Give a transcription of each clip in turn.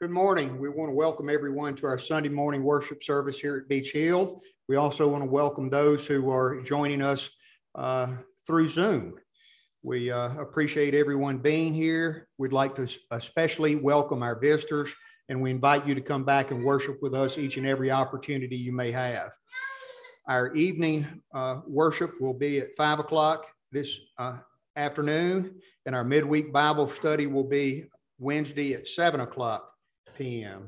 Good morning. We want to welcome everyone to our Sunday morning worship service here at Beach Hill. We also want to welcome those who are joining us through Zoom. We appreciate everyone being here. We'd like to especially welcome our visitors, and we invite you to come back and worship with us each and every opportunity you may have. Our evening worship will be at 5 o'clock this afternoon, and our midweek Bible study will be Wednesday at 7 o'clock p.m.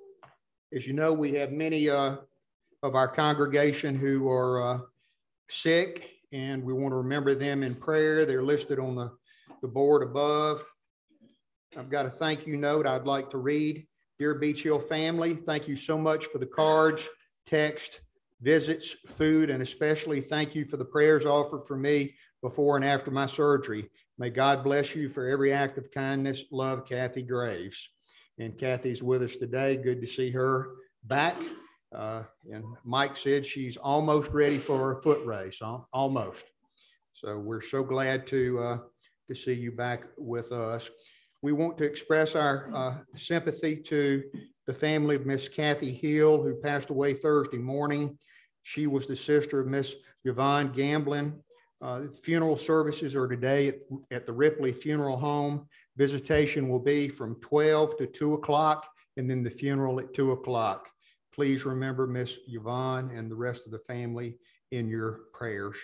As you know, we have many of our congregation who are sick, and we want to remember them in prayer. They're listed on the board above. I've got a thank you note I'd like to read. Dear Beach Hill family, thank you so much for the cards, text, visits, food, and especially thank you for the prayers offered for me before and after my surgery. May God bless you for every act of kindness. Love, Kathy Graves. And Kathy's with us today. Good to see her back. And Mike said she's almost ready for a foot race, almost. So we're so glad to see you back with us. We want to express our sympathy to the family of Miss Kathy Hill, who passed away Thursday morning. She was the sister of Miss Yvonne Gamblin. Funeral services are today at the Ripley Funeral Home. Visitation will be from 12 to 2 o'clock, and then the funeral at 2 o'clock. Please remember Miss Yvonne and the rest of the family in your prayers.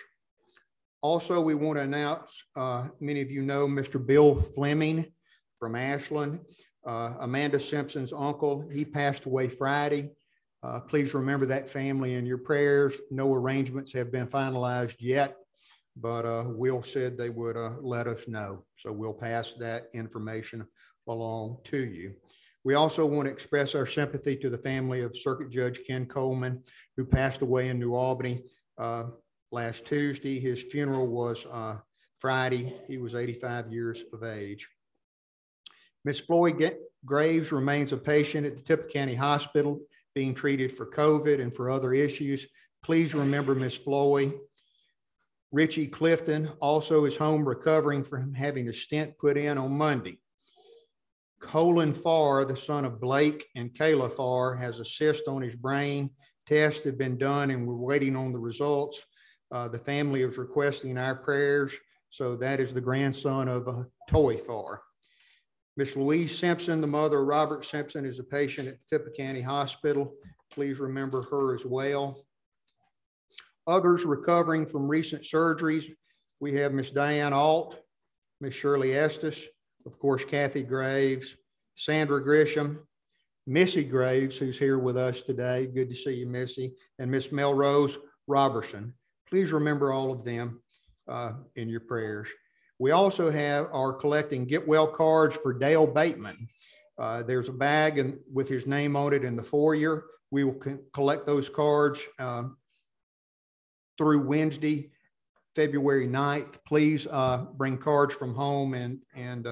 Also, we want to announce, many of you know Mr. Bill Fleming from Ashland, Amanda Simpson's uncle. He passed away Friday. Please remember that family in your prayers. No arrangements have been finalized yet, but Will said they would let us know. So we'll pass that information along to you. We also want to express our sympathy to the family of Circuit Judge Ken Coleman, who passed away in New Albany last Tuesday. His funeral was Friday. He was 85 years of age. Miss Floyd Graves remains a patient at the Tippah County Hospital being treated for COVID and for other issues. Please remember Miss Floyd. Richie Clifton also is home recovering from having a stent put in on Monday. Colin Farr, the son of Blake and Kayla Farr, has a cyst on his brain. Tests have been done and we're waiting on the results. The family is requesting our prayers. So that is the grandson of Toy Farr. Miss Louise Simpson, the mother of Robert Simpson, is a patient at Tippah County Hospital. Please remember her as well. Others recovering from recent surgeries, we have Miss Diane Alt, Miss Shirley Estes, of course, Kathy Graves, Sandra Grisham, Missy Graves, who's here with us today. Good to see you, Missy, and Miss Melrose Robertson. Please remember all of them in your prayers. We also are collecting Get Well cards for Dale Bateman. There's a bag with his name on it in the foyer. We will collect those cards through Wednesday, February 9th. Please bring cards from home and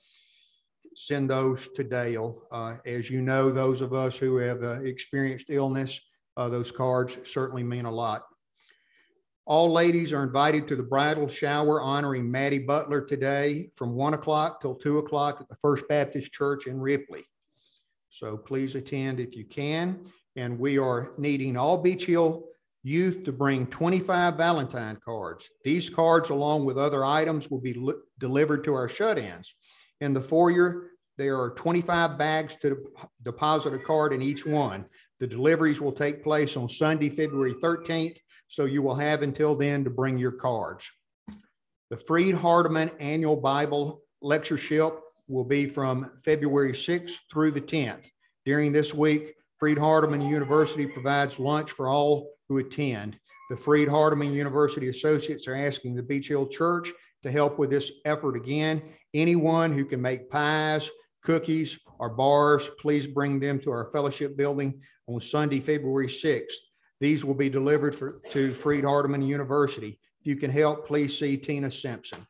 send those to Dale. As you know, those of us who have experienced illness, those cards certainly mean a lot. All ladies are invited to the bridal shower honoring Maddie Butler today from 1 o'clock till 2 o'clock at the First Baptist Church in Ripley. So please attend if you can. And we are needing all Beach Hill youth to bring 25 Valentine cards. These cards, along with other items, will be delivered to our shut-ins. In the foyer, there are 25 bags to deposit a card in each one. The deliveries will take place on Sunday, February 13th, so you will have until then to bring your cards. The Freed Hardeman Annual Bible Lectureship will be from February 6th through the 10th. During this week, Freed Hardeman University provides lunch for all who attend. The Freed Hardeman University Associates are asking the Beach Hill Church to help with this effort again. Anyone who can make pies, cookies, or bars, please bring them to our fellowship building on Sunday, February 6th. These will be delivered to Freed Hardeman University. If you can help, please see Tina Simpson.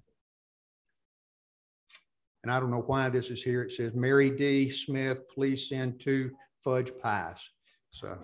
And I don't know why this is here. It says, Mary D. Smith, please send 2 fudge pies. So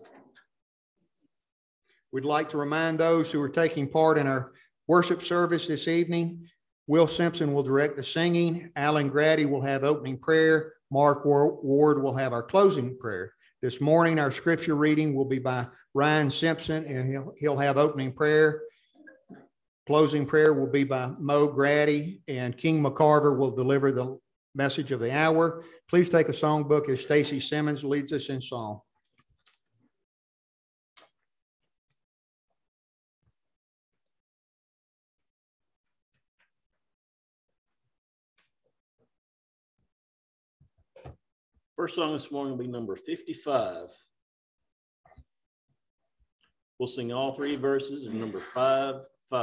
we'd like to remind those who are taking part in our worship service this evening, Will Simpson will direct the singing. Alan Grady will have opening prayer. Mark Ward will have our closing prayer. This morning, our scripture reading will be by Ryan Simpson, and he'll have opening prayer. Closing prayer will be by Mo Grady, and King McCarver will deliver the message of the hour. Please take a songbook as Stacy Simmons leads us in song. First song this morning will be number 55. We'll sing all three verses in number 5-5.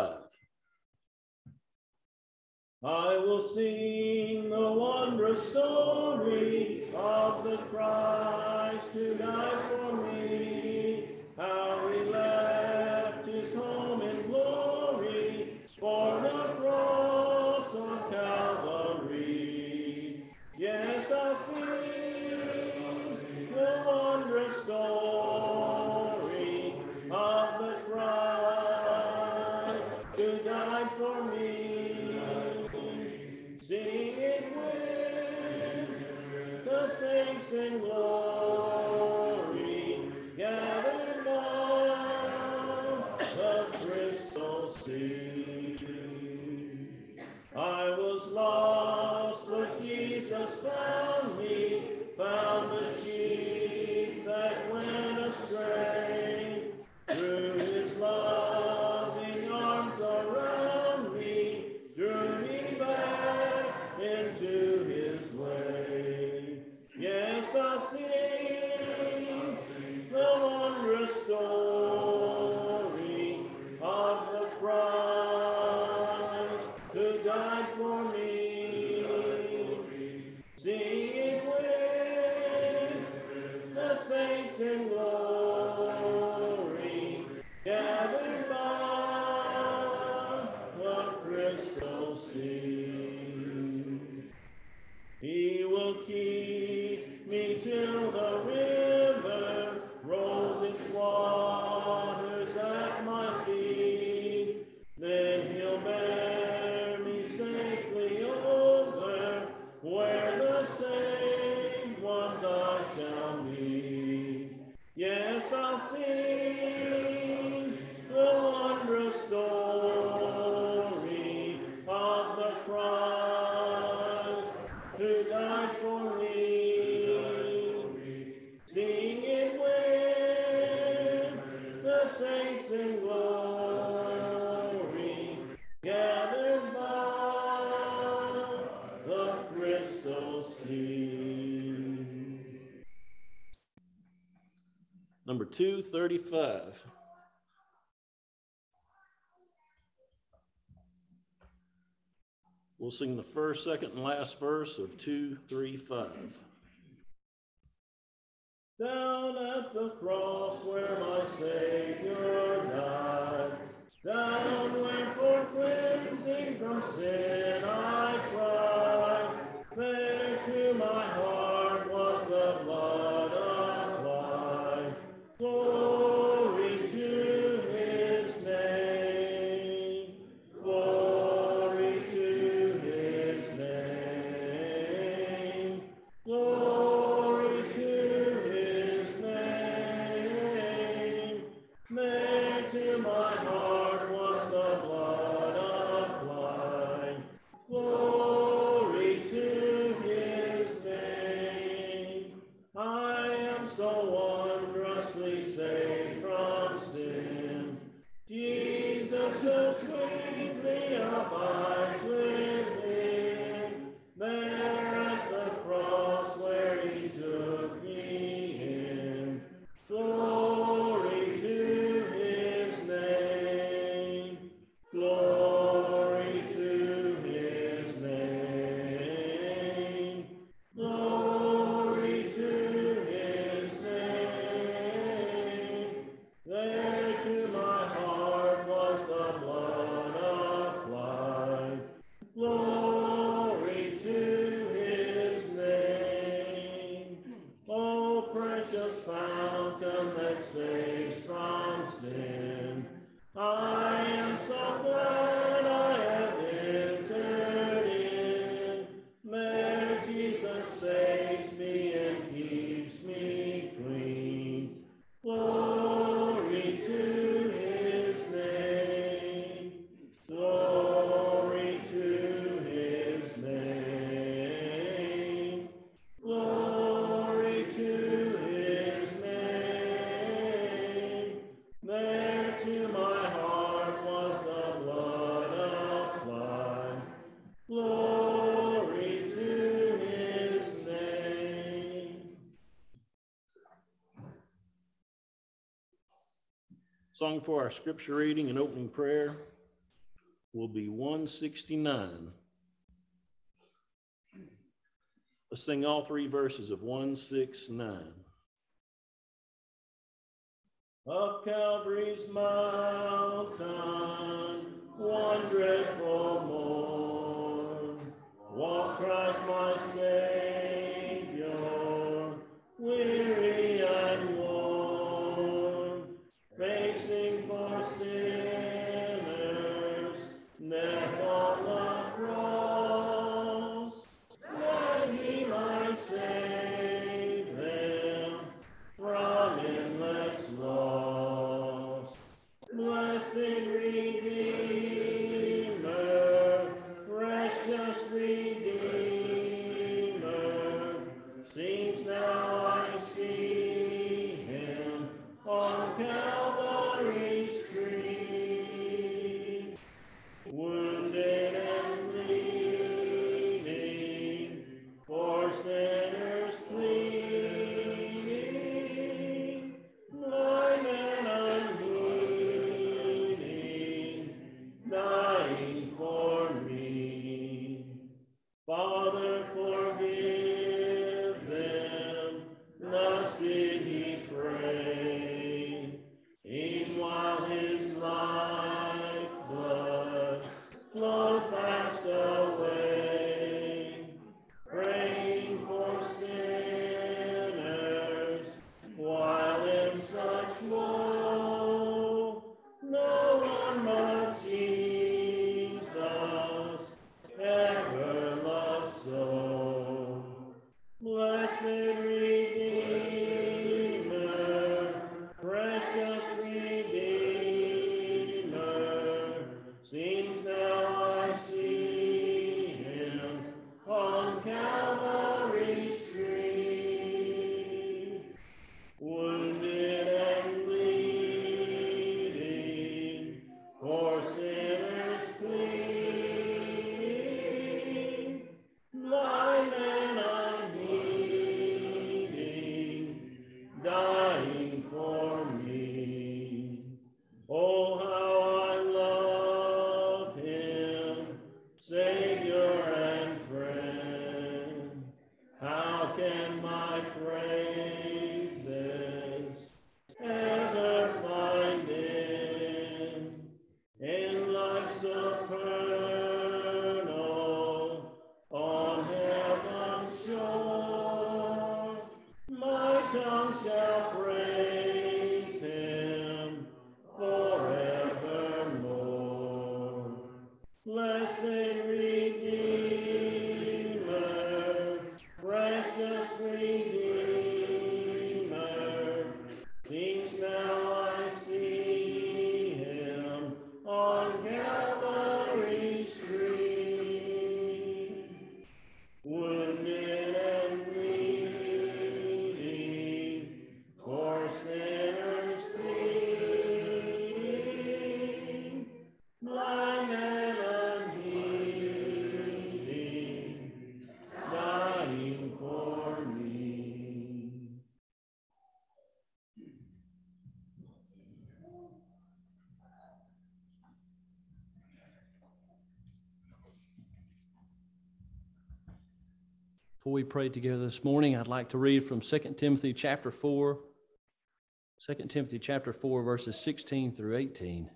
I will sing the wondrous story of the Christ who died for me, how he left his home in glory for the cross of Calvary. Yes, I'll sing the wondrous story of the Christ who died for me. Sing it with the saints in glory, gathered by the crystal sea. I was lost, but Jesus found me, found the sheep that went astray. Through his loving arms around me, drew me back into his way. Yes, I'll sing the wondrous story of the Christ who died for me. Sing it with the saints in glory, gathered by the crystal sea. He will keep me till the river rolls its waters at my feet. Then he'll bear me safely over where the saved ones I shall meet. Yes, I'll sing the wondrous story of the Christ who died for me. Sing it with the saints in glory, gathered by the crystal sea. Number 235. We'll sing the first, second, and last verse of 235. Down at the cross where my Savior died, down where for cleansing from sin I cried, there to my heart was the blood applied. Glory to his name, glory to his name, glory to his name. There to my heart was the blood applied. Glory to his name. I am so wondrously saved from sin. Jesus so sweetly abides within. There at the cross where he took me in. Glory to his name. Glory to his name. Glory to his name. There to my heart was the blood applied. Song for our scripture reading and opening prayer will be 169. Let's sing all three verses of 169. Up Calvary's mountain, one dreadful morn, walked Christ my Savior, weary and worn, facing for sinners, death on the cross, that he might save them from endless loss. Blessed Redeemer, precious Redeemer, since now I see him on Calvary's tree, wounded and bleeding, for sinners pleading, blind and unheeding, dying for me. Father, forgive them, thus did he pray, e'en while his life blood flowed fast away, praying for sinners, while in such woe, no one but Jesus ever loved so. Blessed Redeemer, precious Redeemer, seems now I see him on Calvary's tree, wounded and bleeding, for sinners pleading, blind and unheeding, dying for me. Oh, how I love him, Savior and friend. How can my praises ever find him in life supernal on heaven's shore? My tongue shall praise him forevermore. Blessed Redeemer, precious Redeemer, things now I see him on Calvary's tree, wounded and bleeding, for sinners pleading, blind and unheeding, dying for me. Before we pray together this morning, I'd like to read from 2 Timothy chapter 4, 2 Timothy chapter 4, verses 16 through 18.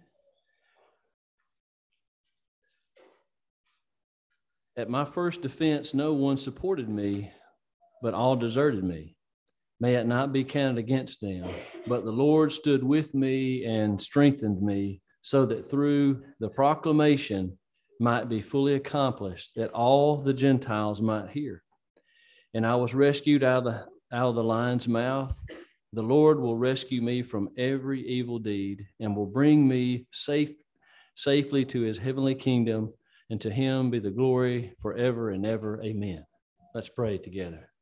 At my first defense, no one supported me, but all deserted me. May it not be counted against them, but the Lord stood with me and strengthened me, so that through the proclamation might be fully accomplished, that all the Gentiles might hear. And I was rescued out of the lion's mouth. The Lord will rescue me from every evil deed and will bring me safely to his heavenly kingdom, and to him be the glory forever and ever. Amen. Let's pray together.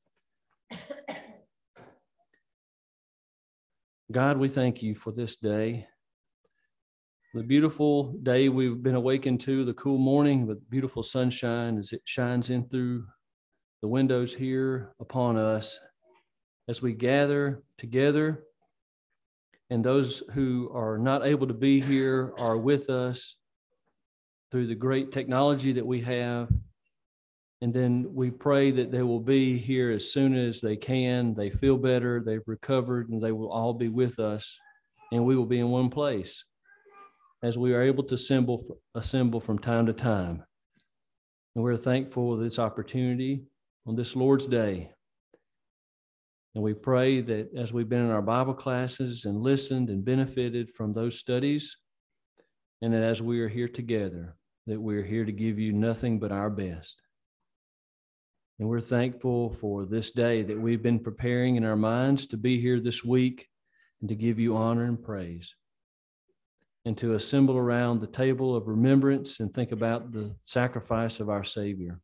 God, we thank you for this day, the beautiful day we've been awakened to, the cool morning with beautiful sunshine as it shines in through the windows here upon us as we gather together And those who are not able to be here are with us through the great technology that we have. And then we pray that they will be here as soon as they can. They feel better, they've recovered, and they will all be with us. And we will be in one place as we are able to assemble from time to time. And we're thankful for this opportunity on this Lord's Day. And we pray that as we've been in our Bible classes and listened and benefited from those studies, and that as we are here together, that we're here to give you nothing but our best. And we're thankful for this day that we've been preparing in our minds to be here this week and to give you honor and praise, and to assemble around the table of remembrance and think about the sacrifice of our Savior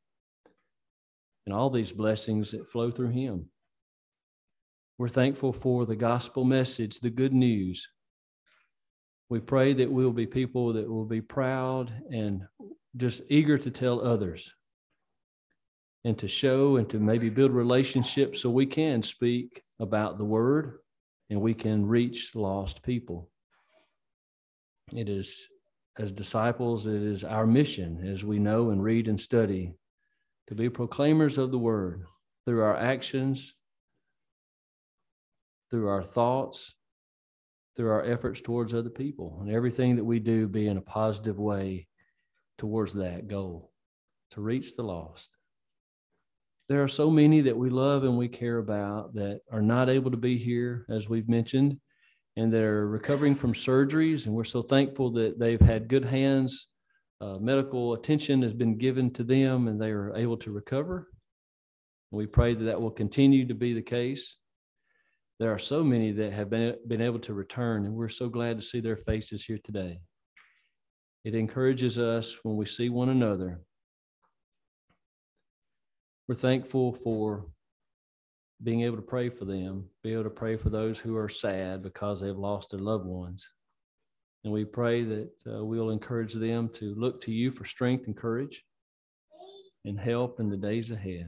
and all these blessings that flow through him. We're thankful for the gospel message, the good news. We pray that we'll be people that will be proud and just eager to tell others and to show and to maybe build relationships so we can speak about the word and we can reach lost people. It is, as disciples, it is our mission, as we know and read and study, to be proclaimers of the word through our actions, through our thoughts, through our efforts towards other people, and everything that we do be in a positive way towards that goal, to reach the lost. There are so many that we love and we care about that are not able to be here, as we've mentioned, and they're recovering from surgeries, and we're so thankful that they've had good hands. Medical attention has been given to them, and they are able to recover. We pray that that will continue to be the case. There are so many that have been able to return, and we're so glad to see their faces here today. It encourages us when we see one another. We're thankful for being able to pray for them, be able to pray for those who are sad because they've lost their loved ones. And we pray that we'll encourage them to look to you for strength and courage and help in the days ahead.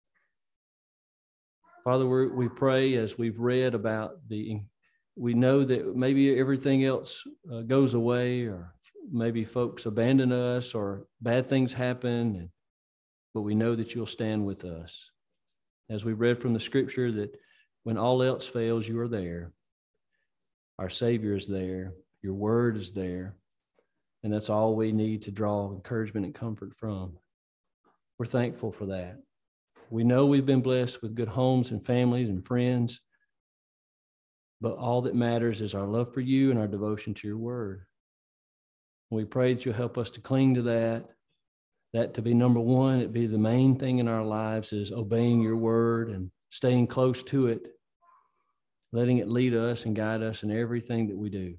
Father, we pray as we've read about we know that maybe everything else goes away, or maybe folks abandon us or bad things happen, but we know that you'll stand with us. As we read from the scripture that when all else fails, you are there. Our Savior is there. Your word is there. And that's all we need to draw encouragement and comfort from. We're thankful for that. We know we've been blessed with good homes and families and friends, but all that matters is our love for you and our devotion to your word. We pray that you'll help us to cling to that to be number one. It be the main thing in our lives is obeying your word and staying close to it, letting it lead us and guide us in everything that we do.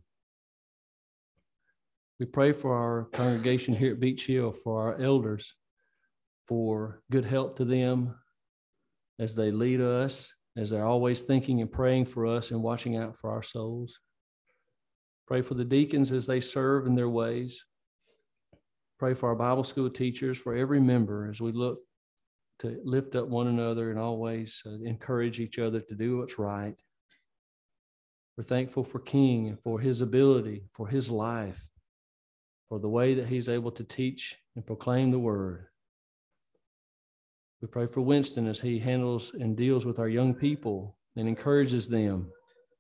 We pray for our congregation here at Beach Hill, for our elders, for good health to them as they lead us, as they're always thinking and praying for us and watching out for our souls. Pray for the deacons as they serve in their ways. Pray for our Bible school teachers, for every member as we look to lift up one another and always encourage each other to do what's right. We're thankful for King and for his ability, for his life, for the way that he's able to teach and proclaim the word. We pray for Winston as he handles and deals with our young people and encourages them.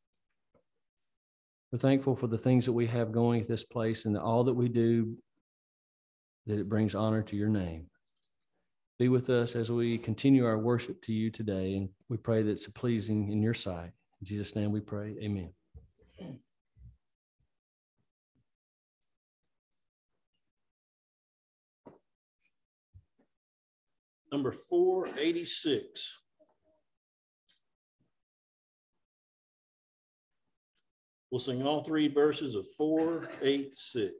We're thankful for the things that we have going at this place and all that we do, that it brings honor to your name. Be with us as we continue our worship to you today, and we pray that it's pleasing in your sight. In Jesus' name we pray, amen. Number 486. We'll sing all three verses of 486.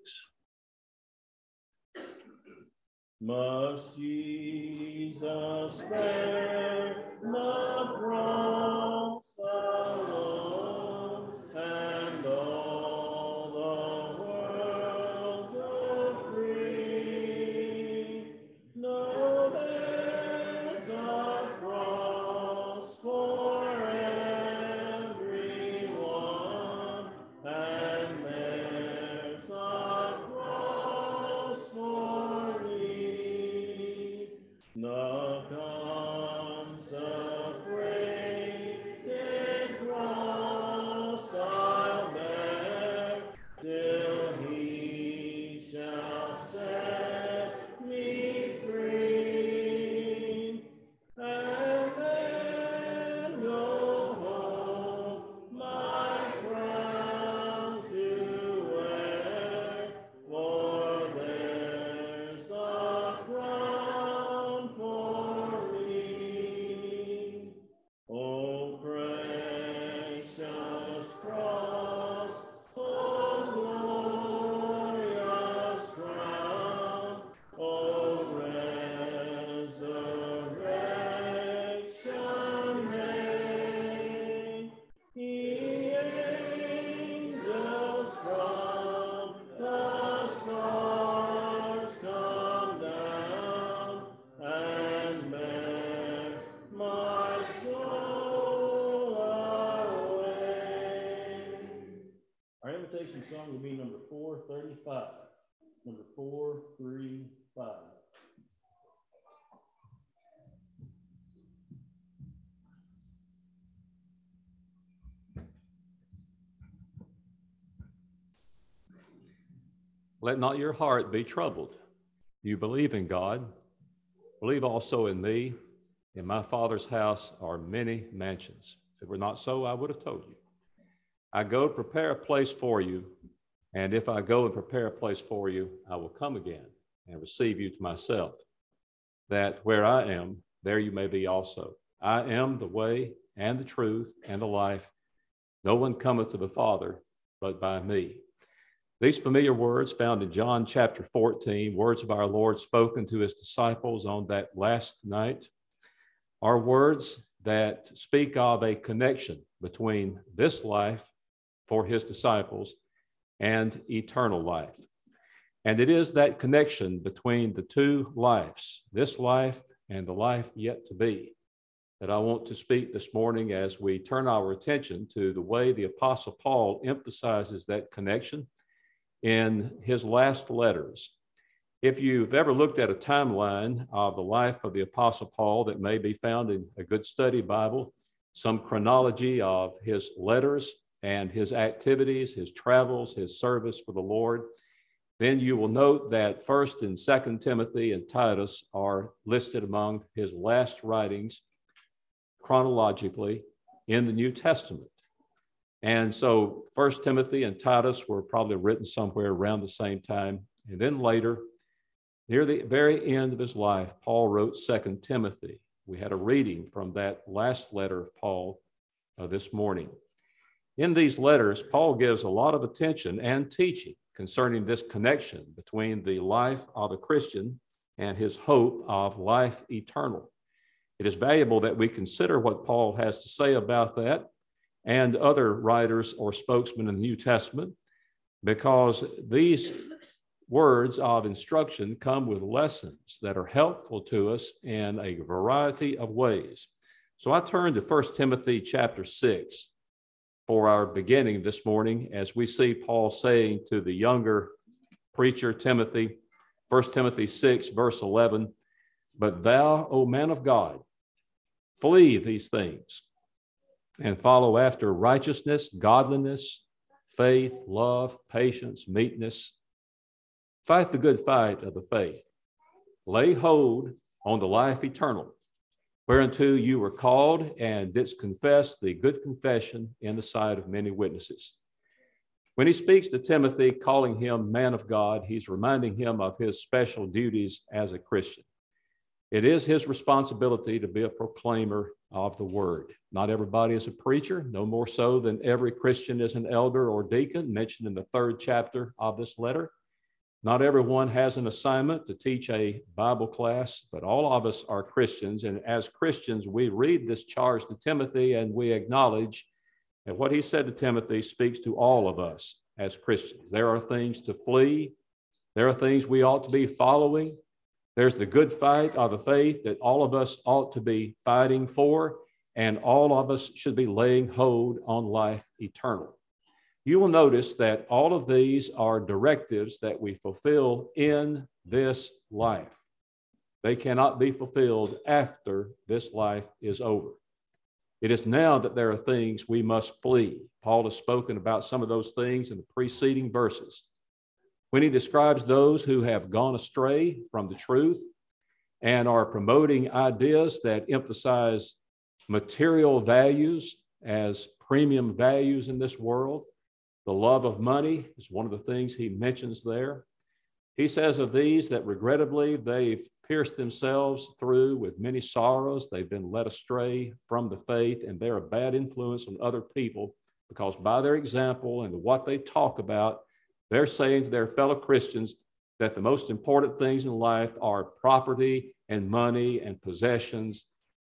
Must Jesus bear the cross alone, and all the world go free? No, there's a cross for everyone, song will be number 435. Number 435. Let not your heart be troubled. You believe in God. Believe also in me. In my Father's house are many mansions. If it were not so, I would have told you. I go to prepare a place for you. And if I go and prepare a place for you, I will come again and receive you to myself, that where I am, there you may be also. I am the way and the truth and the life. No one cometh to the Father but by me. These familiar words found in John chapter 14, words of our Lord spoken to his disciples on that last night, are words that speak of a connection between this life for his disciples and eternal life. And it is that connection between the two lives, this life and the life yet to be, that I want to speak this morning as we turn our attention to the way the Apostle Paul emphasizes that connection in his last letters. If you've ever looked at a timeline of the life of the Apostle Paul that may be found in a good study Bible, some chronology of his letters and his activities, his travels, his service for the Lord, then you will note that 1st and 2nd Timothy and Titus are listed among his last writings chronologically in the New Testament. And so 1 Timothy and Titus were probably written somewhere around the same time. And then later, near the very end of his life, Paul wrote 2 Timothy. We had a reading from that last letter of Paul this morning. In these letters, Paul gives a lot of attention and teaching concerning this connection between the life of a Christian and his hope of life eternal. It is valuable that we consider what Paul has to say about that and other writers or spokesmen in the New Testament, because these words of instruction come with lessons that are helpful to us in a variety of ways. So I turn to 1 Timothy chapter 6 for our beginning this morning, as we see Paul saying to the younger preacher Timothy, 1 Timothy 6, verse 11, "But thou, O man of God, flee these things, and follow after righteousness, godliness, faith, love, patience, meekness. Fight the good fight of the faith. Lay hold on the life eternal, whereunto you were called, and didst confess the good confession in the sight of many witnesses." When he speaks to Timothy, calling him man of God, he's reminding him of his special duties as a Christian. It is his responsibility to be a proclaimer of the word. Not everybody is a preacher, no more so than every Christian is an elder or deacon, mentioned in the 3rd chapter of this letter. Not everyone has an assignment to teach a Bible class, but all of us are Christians. And as Christians, we read this charge to Timothy and we acknowledge that what he said to Timothy speaks to all of us as Christians. There are things to flee. There are things we ought to be following. There's the good fight of the faith that all of us ought to be fighting for, and all of us should be laying hold on life eternal. You will notice that all of these are directives that we fulfill in this life. They cannot be fulfilled after this life is over. It is now that there are things we must flee. Paul has spoken about some of those things in the preceding verses. When he describes those who have gone astray from the truth and are promoting ideas that emphasize material values as premium values in this world, the love of money is one of the things he mentions there. He says of these that regrettably they've pierced themselves through with many sorrows. They've been led astray from the faith, and they're a bad influence on other people because by their example and what they talk about, they're saying to their fellow Christians that the most important things in life are property and money and possessions.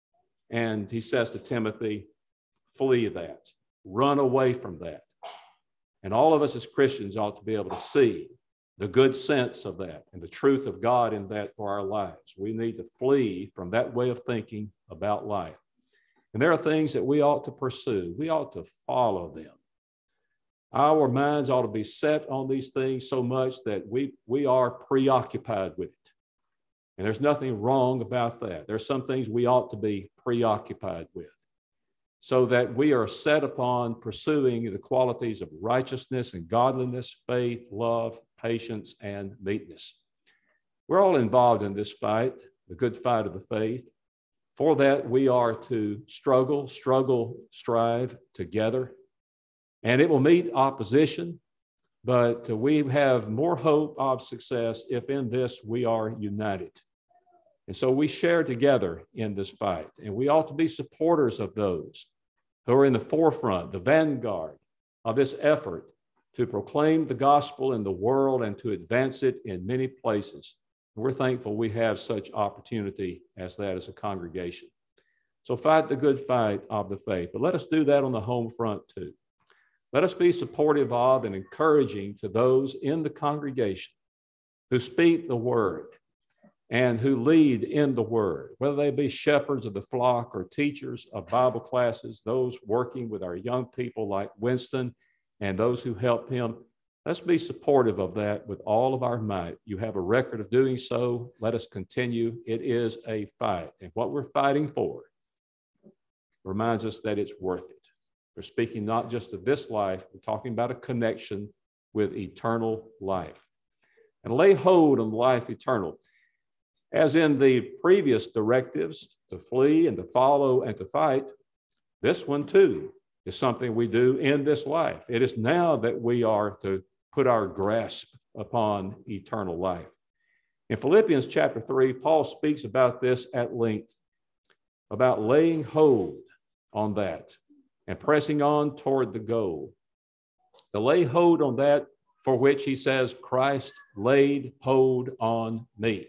And he says to Timothy, flee that, run away from that. And all of us as Christians ought to be able to see the good sense of that and the truth of God in that for our lives. We need to flee from that way of thinking about life. And there are things that we ought to pursue. We ought to follow them. Our minds ought to be set on these things so much that we are preoccupied with it. And there's nothing wrong about that. There's some things we ought to be preoccupied with, so that we are set upon pursuing the qualities of righteousness and godliness, faith, love, patience, and meekness. We're all involved in this fight, the good fight of the faith. For that, we are to struggle, strive together. And it will meet opposition, but we have more hope of success if in this we are united. And so we share together in this fight, and we ought to be supporters of those who are in the forefront, the vanguard of this effort to proclaim the gospel in the world and to advance it in many places. We're thankful we have such opportunity as that as a congregation. So fight the good fight of the faith, but let us do that on the home front too. Let us be supportive of and encouraging to those in the congregation who speak the word and who lead in the word, whether they be shepherds of the flock or teachers of Bible classes, those working with our young people like Winston and those who help him. Let's be supportive of that with all of our might. You have a record of doing so. Let us continue. It is a fight, and what we're fighting for reminds us that it's worth it. We're speaking not just of this life, we're talking about a connection with eternal life. And lay hold on life eternal. As in the previous directives, to flee and to follow and to fight, this one too is something we do in this life. It is now that we are to put our grasp upon eternal life. In Philippians chapter 3, Paul speaks about this at length, about laying hold on that and pressing on toward the goal. To lay hold on that for which he says, Christ laid hold on me.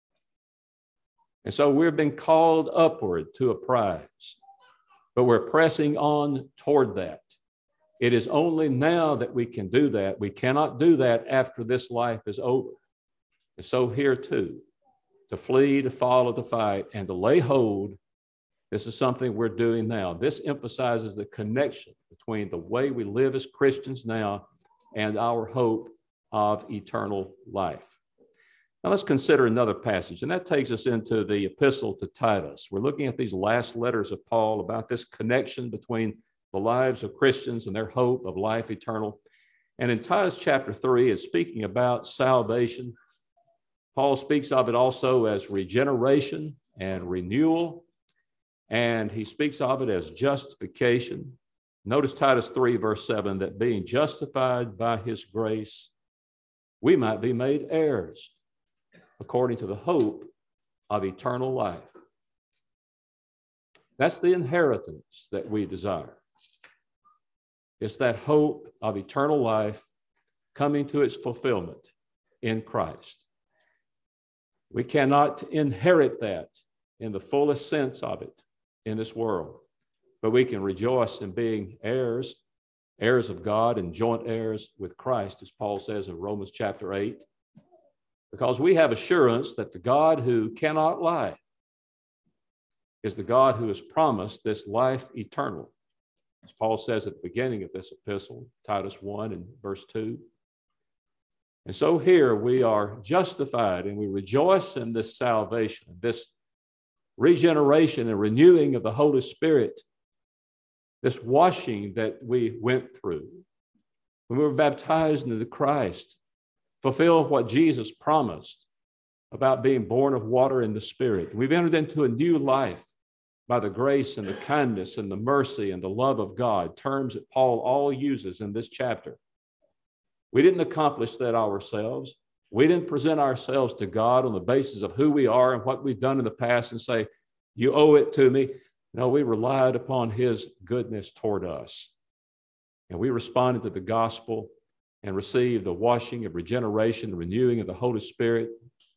And so we've been called upward to a prize, but we're pressing on toward that. It is only now that we can do that. We cannot do that after this life is over. And so here too, to flee, to follow, to fight, and to lay hold. This is something we're doing now. This emphasizes the connection between the way we live as Christians now and our hope of eternal life. Now let's consider another passage, and that takes us into the epistle to Titus. We're looking at these last letters of Paul about this connection between the lives of Christians and their hope of life eternal. And in Titus chapter 3, it's speaking about salvation. Paul speaks of it also as regeneration and renewal. And he speaks of it as justification. Notice Titus 3, verse 7, that being justified by his grace, we might be made heirs according to the hope of eternal life. That's the inheritance that we desire. It's that hope of eternal life coming to its fulfillment in Christ. We cannot inherit that in the fullest sense of it in this world, but we can rejoice in being heirs of God and joint heirs with Christ, as Paul says in Romans chapter 8, because we have assurance that the God who cannot lie is the God who has promised this life eternal, as Paul says at the beginning of this epistle, Titus 1 and verse 2. And so here we are justified and we rejoice in this salvation, this regeneration and renewing of the Holy Spirit, this washing that we went through when we were baptized into Christ, fulfill what Jesus promised about being born of water and the Spirit. We've entered into a new life by the grace and the kindness and the mercy and the love of God, terms that Paul all uses in this chapter. We didn't accomplish that ourselves. We didn't present ourselves to God on the basis of who we are and what we've done in the past and say, you owe it to me. No, we relied upon his goodness toward us. And we responded to the gospel and received the washing of regeneration, the renewing of the Holy Spirit.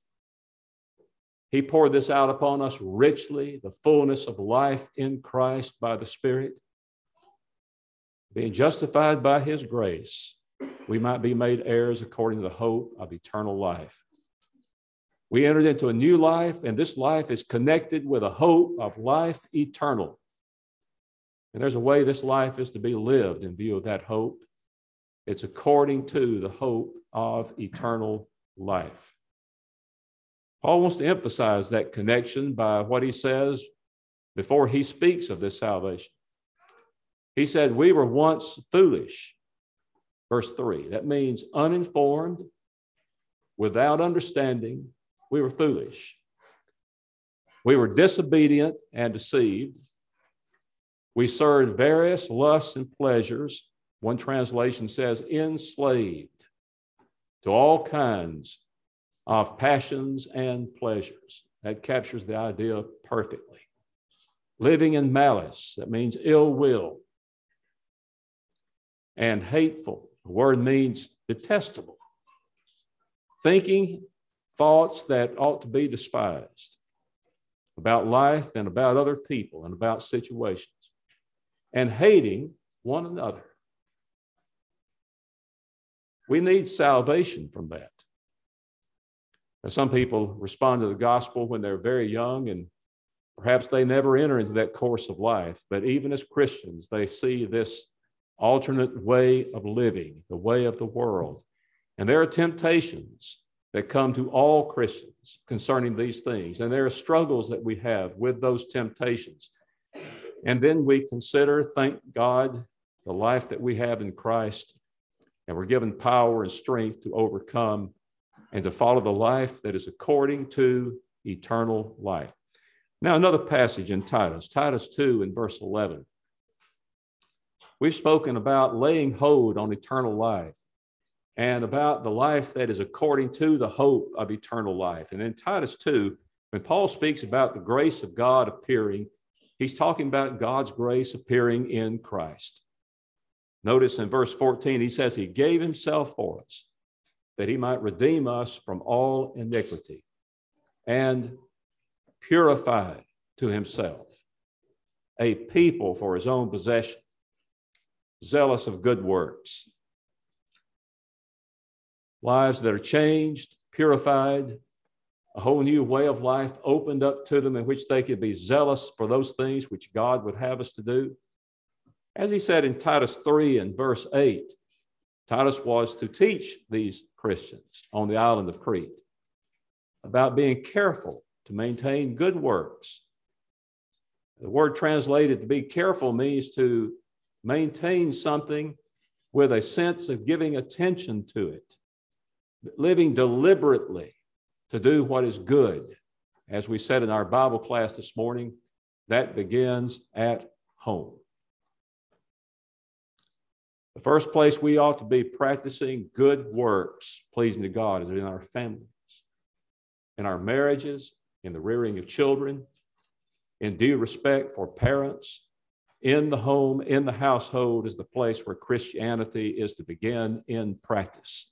He poured this out upon us richly, the fullness of life in Christ by the Spirit. Being justified by his grace, we might be made heirs according to the hope of eternal life. We entered into a new life, and this life is connected with a hope of life eternal. And there's a way this life is to be lived in view of that hope. It's according to the hope of eternal life. Paul wants to emphasize that connection by what he says before he speaks of this salvation. He said, we were once foolish. Verse 3, that means uninformed, without understanding. We were foolish. We were disobedient and deceived. We served various lusts and pleasures. One translation says enslaved to all kinds of passions and pleasures. That captures the idea perfectly. Living in malice, that means ill will. And hateful, the word means detestable. Thinking thoughts that ought to be despised about life and about other people and about situations, and hating one another. We need salvation from that. Now, some people respond to the gospel when they're very young, and perhaps they never enter into that course of life. But even as Christians, they see this alternate way of living, the way of the world. And there are temptations that come to all Christians concerning these things. And there are struggles that we have with those temptations. And then we consider, thank God, the life that we have in Christ. And we're given power and strength to overcome and to follow the life that is according to eternal life. Now, another passage in Titus 2 and verse 11. We've spoken about laying hold on eternal life and about the life that is according to the hope of eternal life. And in Titus 2, when Paul speaks about the grace of God appearing, he's talking about God's grace appearing in Christ. Notice in verse 14, he says he gave himself for us, that he might redeem us from all iniquity and purify to himself a people for his own possession, zealous of good works. Lives that are changed, purified, a whole new way of life opened up to them in which they could be zealous for those things which God would have us to do. As he said in Titus 3 and verse 8, Titus was to teach these Christians on the island of Crete about being careful to maintain good works. The word translated to be careful means to maintain something with a sense of giving attention to it, living deliberately to do what is good. As we said in our Bible class this morning, that begins at home. The first place we ought to be practicing good works, pleasing to God, is in our families, in our marriages, in the rearing of children, in due respect for parents. In the home, in the household is the place where Christianity is to begin in practice.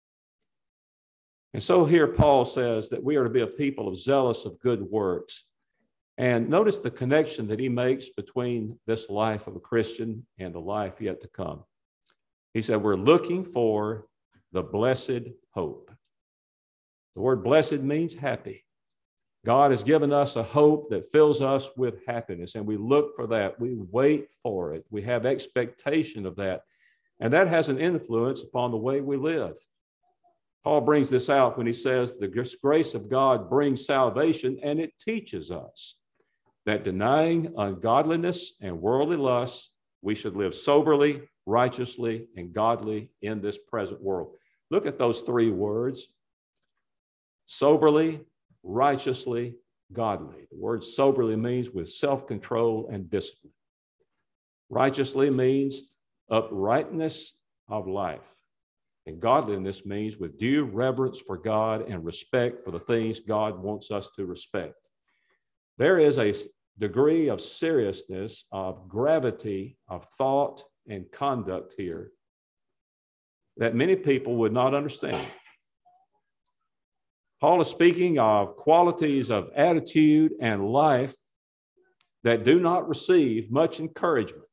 And so here Paul says that we are to be a people of zealous of good works. And notice the connection that he makes between this life of a Christian and the life yet to come. He said, we're looking for the blessed hope. The word blessed means happy. God has given us a hope that fills us with happiness, and we look for that. We wait for it. We have expectation of that. And that has an influence upon the way we live. Paul brings this out when he says the grace of God brings salvation, and it teaches us that denying ungodliness and worldly lusts, we should live soberly, righteously, and godly in this present world. Look at those three words: soberly, righteously, godly. The word soberly means with self-control and discipline. Righteously means uprightness of life. And godliness means with due reverence for God and respect for the things God wants us to respect. There is a degree of seriousness, of gravity, of thought and conduct here that many people would not understand. Paul is speaking of qualities of attitude and life that do not receive much encouragement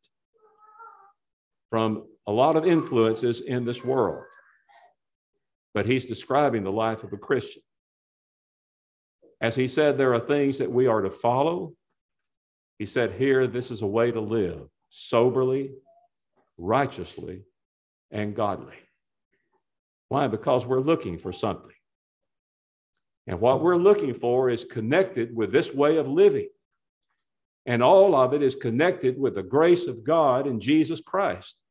from a lot of influences in this world. But he's describing the life of a Christian. As he said, there are things that we are to follow. He said here, this is a way to live soberly, righteously, and godly. Why? Because we're looking for something. And what we're looking for is connected with this way of living. And all of it is connected with the grace of God in Jesus Christ.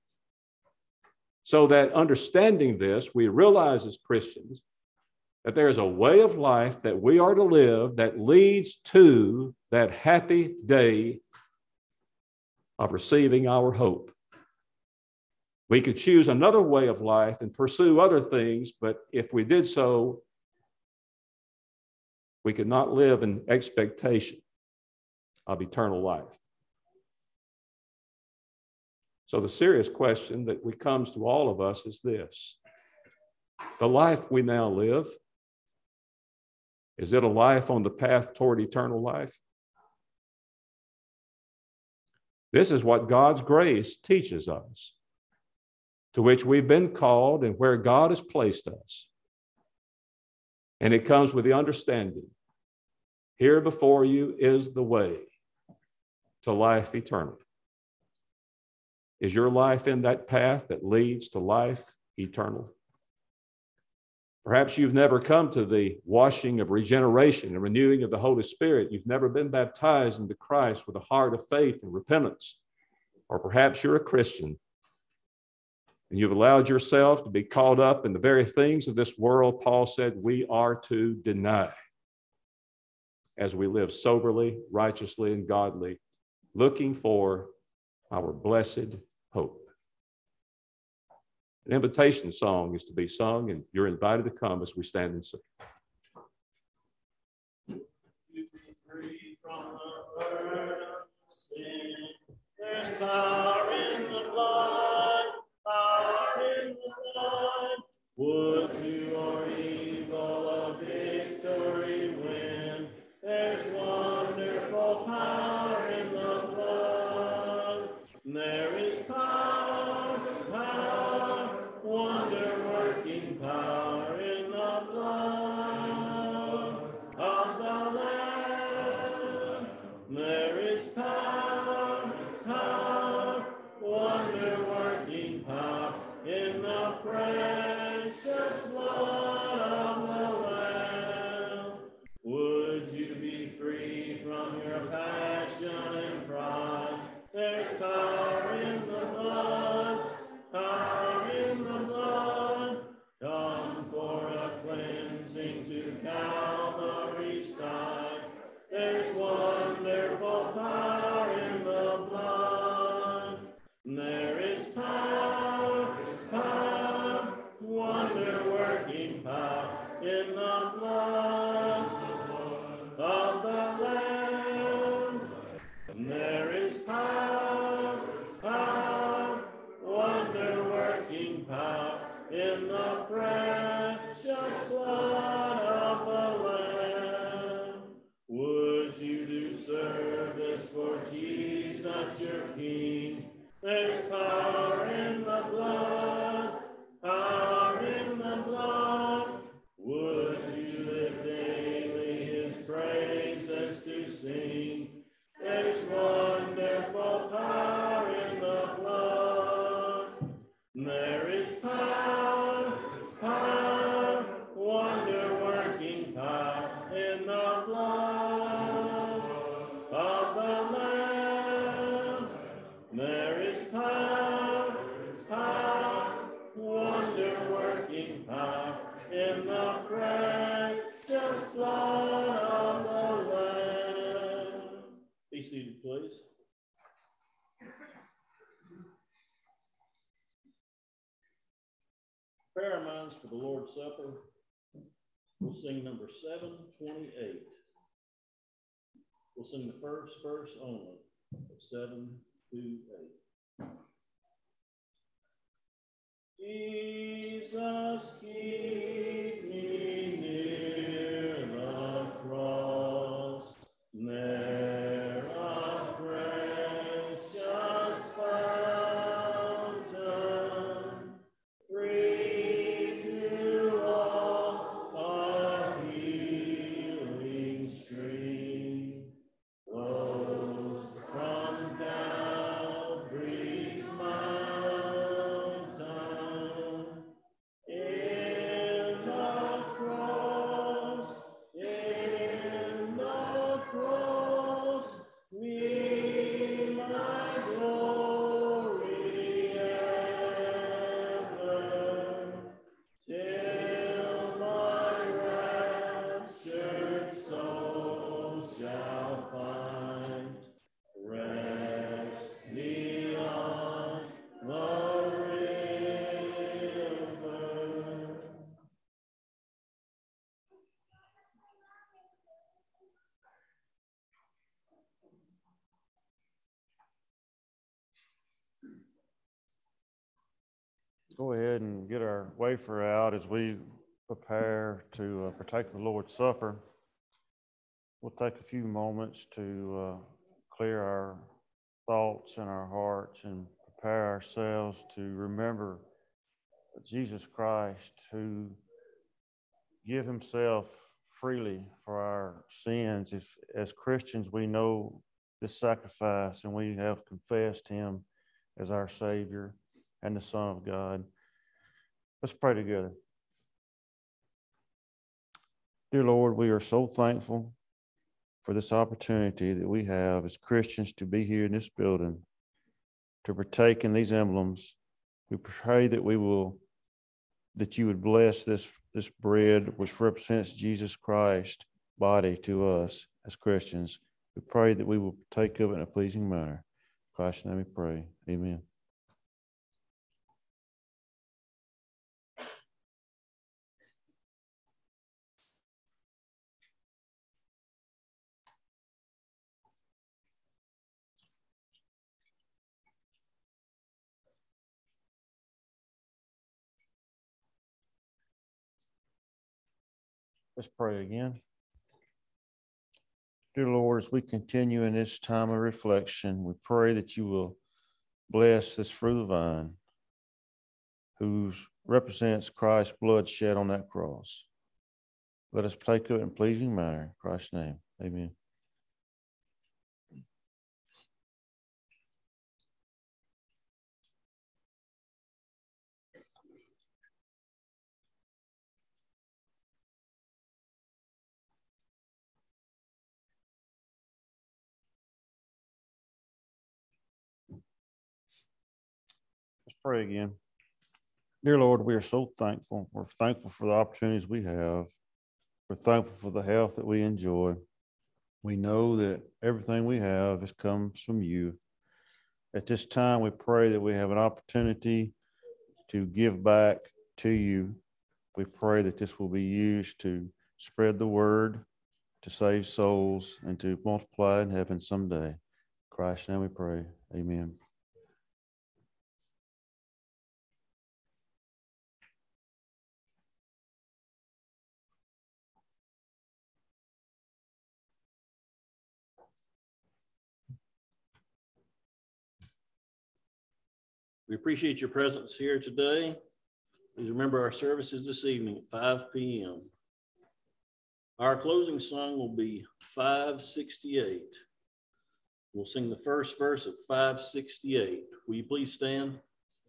So that understanding this, we realize as Christians that there's a way of life that we are to live that leads to that happy day of receiving our hope. We could choose another way of life and pursue other things, but if we did so, we could not live in expectation of eternal life. So the serious question that comes to all of us is this: the life we now live, is it a life on the path toward eternal life? This is what God's grace teaches us, to which we've been called and where God has placed us. And it comes with the understanding, here before you is the way to life eternal. Is your life in that path that leads to life eternal? Perhaps you've never come to the washing of regeneration and renewing of the Holy Spirit. You've never been baptized into Christ with a heart of faith and repentance. Or perhaps you're a Christian and you've allowed yourself to be caught up in the very things of this world Paul said we are to deny as we live soberly, righteously, and godly, looking for our blessed hope. An invitation song is to be sung, and you're invited to come as we stand and sing. You be free from the burden of sin. There's power in the blood, power in the blood. Would your evil a victory win? There's wonderful power in the blood. There is power, power, wonder-working power in the blood of the Lamb. There is power, power, wonder-working power in the precious blood of the Lamb. Would you be free from your passion and pride? There's power in the blood, power in the blood. Come for a cleansing to Calvary's side. There's wonderful power in the blood. There is power, power, wonder-working power in the blood of the Lamb. There is power, power, wonder-working power in the precious blood of the Lamb. Would you do service for Jesus your King? There's power in the blood, power in the blood. Would you live daily his praises to sing? There's wonderful power in the blood. There is power, power, wonder-working power in the blood of the Lamb. There is power, power, wonder-working power in the precious blood of the Lamb. Be seated, please. Prayer minds for the Lord's Supper. We'll sing number 728. We'll sing the first verse only of 728. Jesus, keep me near the cross, there a precious fountain, free to all a healing stream, flows from Calvary's mountain. go ahead and get our wafer out as we prepare to partake of the Lord's Supper. We'll take a few moments to clear our thoughts and our hearts and prepare ourselves to remember Jesus Christ, who gave himself freely for our sins. If, as Christians, we know this sacrifice and we have confessed him as our Savior and the Son of God. Let's pray together. Dear Lord, we are so thankful for this opportunity that we have as Christians to be here in this building, to partake in these emblems. We pray that you would bless this bread, which represents Jesus Christ's body to us as Christians. We pray that we will partake of it in a pleasing manner. In Christ's name we pray. Amen. Let's pray again. Dear Lord, as we continue in this time of reflection, we pray that you will bless this fruit of the vine, whose represents Christ's blood shed on that cross. Let us take it in a pleasing manner. In Christ's name, amen. Let's pray again. Dear Lord, we are so thankful. We're thankful for the opportunities we have. We're thankful for the health that we enjoy. We know that everything we have comes from you. At this time, we pray that we have an opportunity to give back to you. We pray that this will be used to spread the word, to save souls, and to multiply in heaven someday. In Christ's name we pray. Amen. We appreciate your presence here today. Please remember our services this evening at 5 p.m. Our closing song will be 568. We'll sing the first verse of 568. Will you please stand?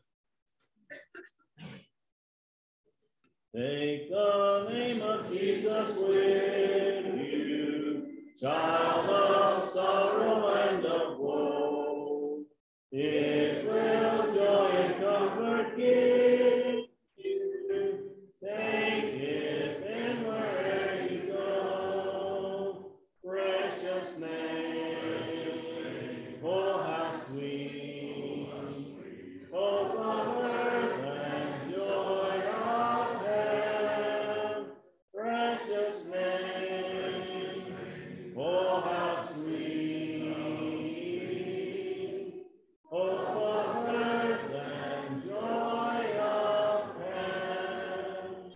Take the name of Jesus with you, child of sorrow and of woe. It will joy and comfort give you. Take it and wherever you go. Precious name, oh how sweet, hope of earth and joy of heaven. Precious name, oh how sweet, hope of earth and joy of heaven.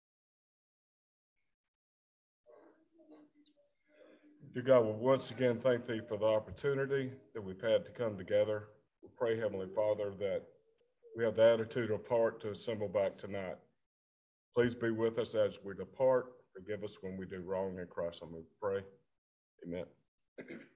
Dear God, we once again thank thee for the opportunity that we've had to come together. We pray, Heavenly Father, that we have the attitude of heart to assemble back tonight. Please be with us as we depart. Forgive us when we do wrong in Christ. I'm going to pray. Amen.